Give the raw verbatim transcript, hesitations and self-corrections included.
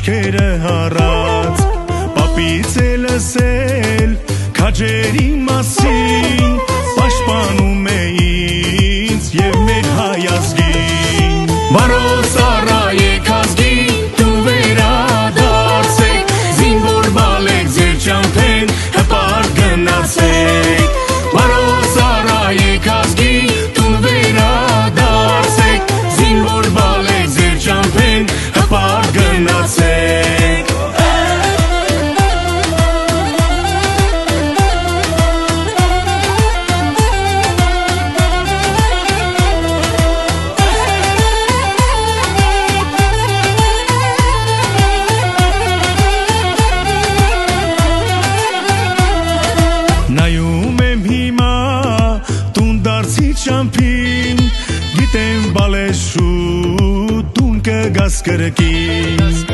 խոսքերը հարած Պապից է լսել քաջերի մասին Պաշտպանում է ինձ և մեր հայազգին Բարոս առայեք ազգին դու վերադարձեք Զինվոր բալեք ձեր ճամփեն հպարտ գնացեք Բարոս առայեք ազգին դու վերադարձեք Զինվոր բալեք ձեր ճամփեն հպարտ գնացեք Նայում եմ հիմա տուն դարձի ճամփին Գիտեմ բալես շուտ տուն կգաս կրկին